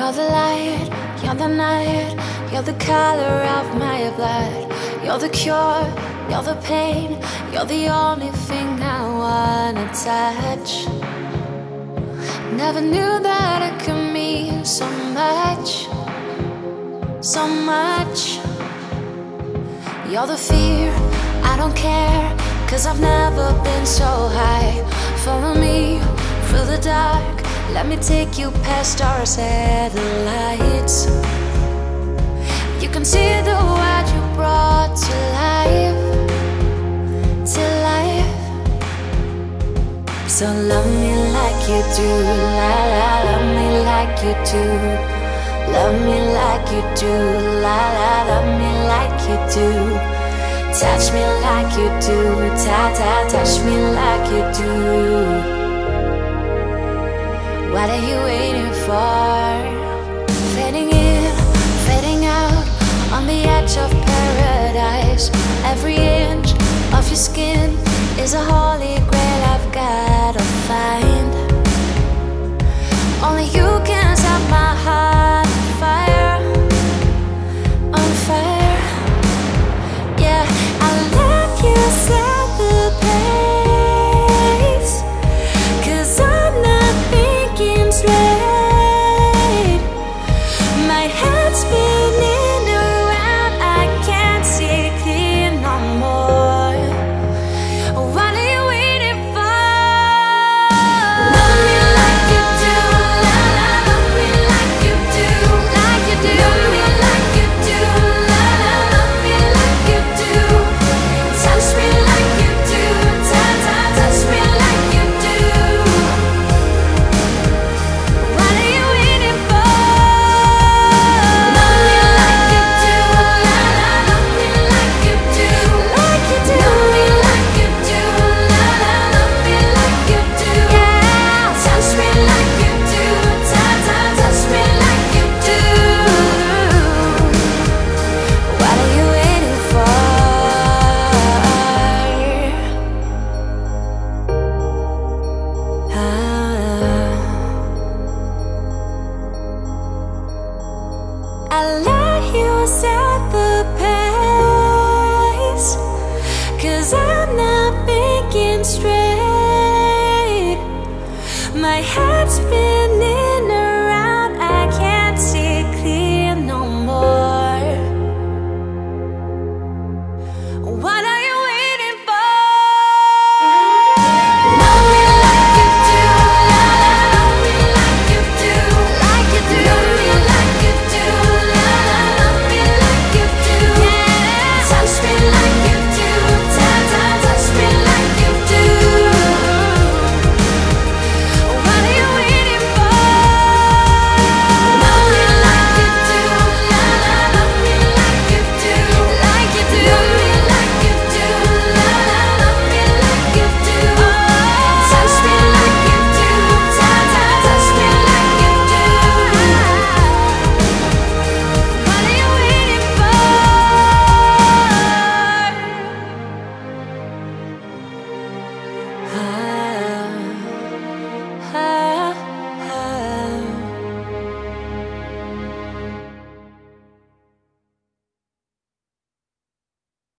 You're the light, you're the night, you're the color of my blood. You're the cure, you're the pain, you're the only thing I wanna touch. Never knew that it could mean so much, so much. You're the fear, I don't care, 'cause I've never been so high. Follow me through the dark, let me take you past our satellites. You can see the world you brought to life, to life. So love me like you do, la la, love me like you do. Love me like you do, la la, love me like you do. Touch me like you do, ta ta, touch me like you do. What are you waiting for? Fading in, fading out, on the edge of paradise. Every inch of your skin is a holy grail.